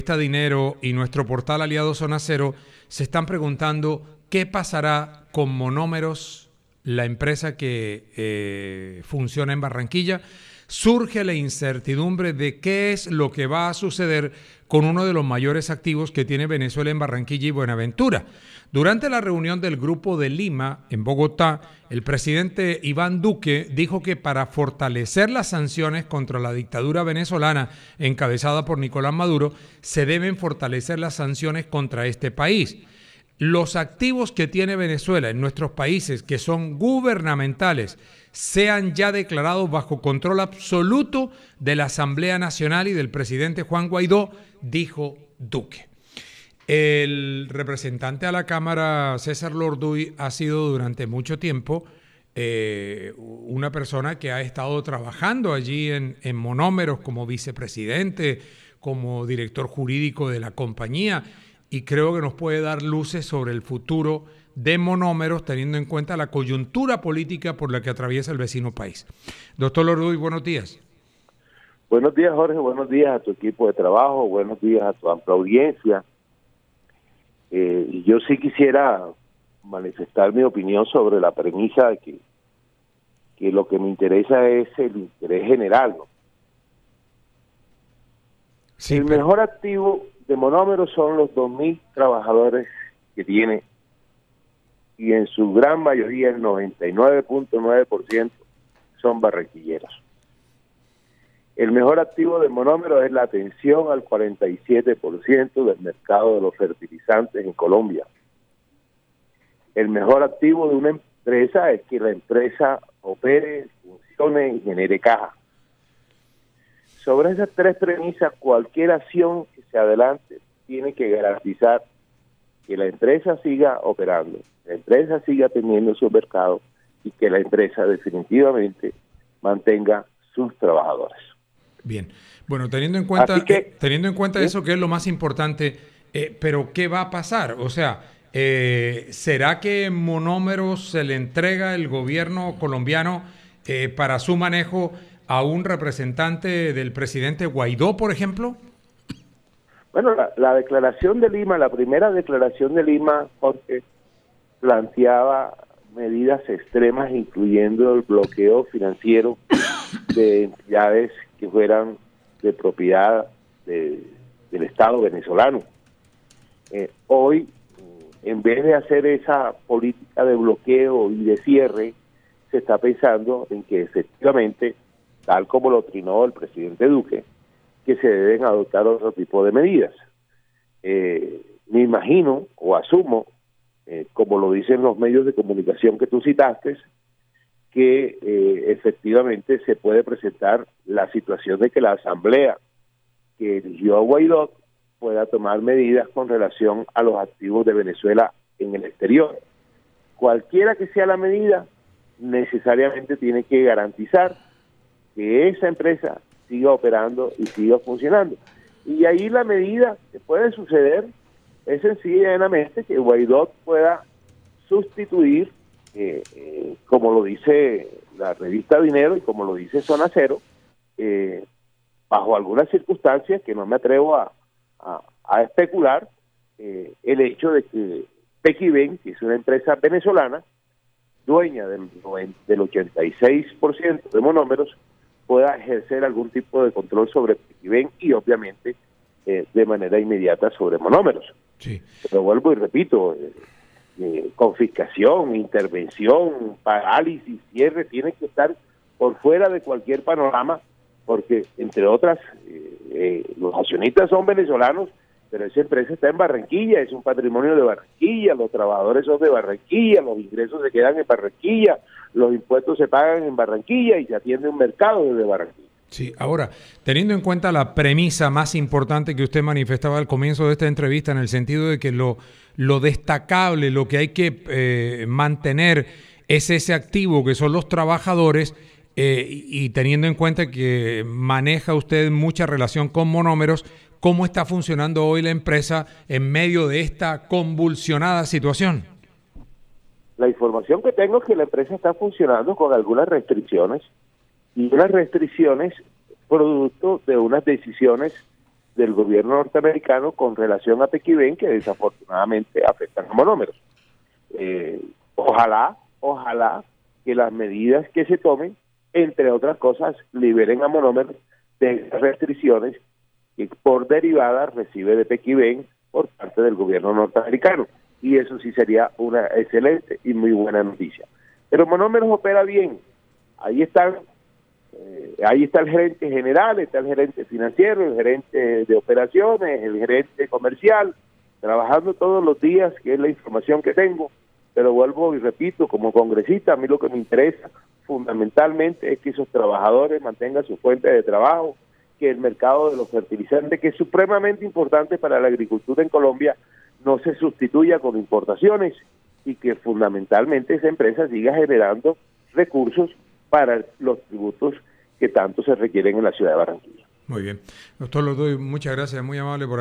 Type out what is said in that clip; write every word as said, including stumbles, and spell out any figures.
Dinero y nuestro portal aliado Zona Cero se están preguntando qué pasará con Monómeros, la empresa que eh, funciona en Barranquilla. Surge la incertidumbre de qué es lo que va a suceder con uno de los mayores activos que tiene Venezuela en Barranquilla y Buenaventura. Durante la reunión del Grupo de Lima en Bogotá, el presidente Iván Duque dijo que para fortalecer las sanciones contra la dictadura venezolana encabezada por Nicolás Maduro, se deben fortalecer las sanciones contra este país. Los activos que tiene Venezuela en nuestros países, que son gubernamentales, sean ya declarados bajo control absoluto de la Asamblea Nacional y del presidente Juan Guaidó, dijo Duque. El representante a la Cámara, César Lorduy, ha sido durante mucho tiempo eh, una persona que ha estado trabajando allí en, en Monómeros como vicepresidente, como director jurídico de la compañía, y creo que nos puede dar luces sobre el futuro de Monómeros, teniendo en cuenta la coyuntura política por la que atraviesa el vecino país. Doctor Lorduy, buenos días. Buenos días, Jorge, buenos días a tu equipo de trabajo, buenos días a tu amplia audiencia. Eh, y yo sí quisiera manifestar mi opinión sobre la premisa de que, que lo que me interesa es el interés general, ¿no? Sí, el pero... mejor activo de Monómeros son los dos mil trabajadores que tiene, y en su gran mayoría, el noventa y nueve punto nueve por ciento, son barranquilleros. El mejor activo de Monómeros es la atención al cuarenta y siete por ciento del mercado de los fertilizantes en Colombia. El mejor activo de una empresa es que la empresa opere, funcione y genere caja. Sobre esas tres premisas, cualquier acción que se adelante tiene que garantizar que la empresa siga operando, la empresa siga teniendo su mercado y que la empresa definitivamente mantenga sus trabajadores. Bien, bueno, teniendo en cuenta, que, eh, teniendo en cuenta ¿sí? eso, que es lo más importante, eh, pero ¿qué va a pasar? O sea, eh, ¿será que Monómeros se le entrega el gobierno colombiano eh, para su manejo a un representante del presidente Guaidó, por ejemplo? Bueno, la, la declaración de Lima, la primera declaración de Lima, Jorge, planteaba medidas extremas, incluyendo el bloqueo financiero de entidades que fueran de propiedad de, del Estado venezolano. Eh, hoy, en vez de hacer esa política de bloqueo y de cierre, se está pensando en que efectivamente, tal como lo trinó el presidente Duque, que se deben adoptar otro tipo de medidas. Eh, me imagino o asumo, eh, como lo dicen los medios de comunicación que tú citaste, que eh, efectivamente se puede presentar la situación de que la Asamblea que eligió a Guaidó pueda tomar medidas con relación a los activos de Venezuela en el exterior. Cualquiera que sea la medida, necesariamente tiene que garantizar que esa empresa siga operando y siga funcionando. Y ahí la medida que puede suceder es sencillamente que Guaidó pueda sustituir, eh, eh, como lo dice la revista Dinero y como lo dice Zona Cero, eh, bajo algunas circunstancias que no me atrevo a, a, a especular, eh, el hecho de que Pequiven, que es una empresa venezolana, dueña del, del ochenta y seis por ciento de Monómeros, pueda ejercer algún tipo de control sobre Pequiven y obviamente eh, de manera inmediata sobre Monómeros. Sí. Pero vuelvo y repito, eh, eh, confiscación, intervención, parálisis, cierre, tiene que estar por fuera de cualquier panorama, porque entre otras, eh, eh, los accionistas son venezolanos, pero esa empresa está en Barranquilla, es un patrimonio de Barranquilla, los trabajadores son de Barranquilla, los ingresos se quedan en Barranquilla, los impuestos se pagan en Barranquilla y se atiende un mercado desde Barranquilla. Sí, ahora, teniendo en cuenta la premisa más importante que usted manifestaba al comienzo de esta entrevista, en el sentido de que lo, lo destacable, lo que hay que eh, mantener es ese activo que son los trabajadores, eh, y, y teniendo en cuenta que maneja usted mucha relación con Monómeros, ¿cómo está funcionando hoy la empresa en medio de esta convulsionada situación? La información que tengo es que la empresa está funcionando con algunas restricciones, y unas restricciones producto de unas decisiones del gobierno norteamericano con relación a Pequibén, que desafortunadamente afectan a monómeros. Eh, ojalá, ojalá que las medidas que se tomen, entre otras cosas, liberen a monómeros de restricciones que por derivada recibe de Pequibén por parte del gobierno norteamericano. Y eso sí sería una excelente y muy buena noticia. Pero monómeros opera bien. Ahí están, eh, ahí está el gerente general, está el gerente financiero, el gerente de operaciones, el gerente comercial, trabajando todos los días, que es la información que tengo. Pero vuelvo y repito, como congresista, a mí lo que me interesa fundamentalmente es que esos trabajadores mantengan su fuente de trabajo, que el mercado de los fertilizantes, que es supremamente importante para la agricultura en Colombia, no se sustituya con importaciones y que fundamentalmente esa empresa siga generando recursos para los tributos que tanto se requieren en la ciudad de Barranquilla. Muy bien. Doctor Lodoy, muchas gracias, muy amable por